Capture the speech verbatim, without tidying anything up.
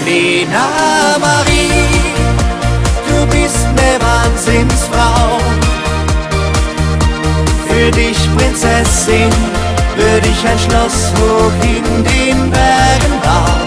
Lena Marie, du bist ne Wahnsinnsfrau. Für dich, Prinzessin, würde ich ein Schloss hoch in den Bergen bauen.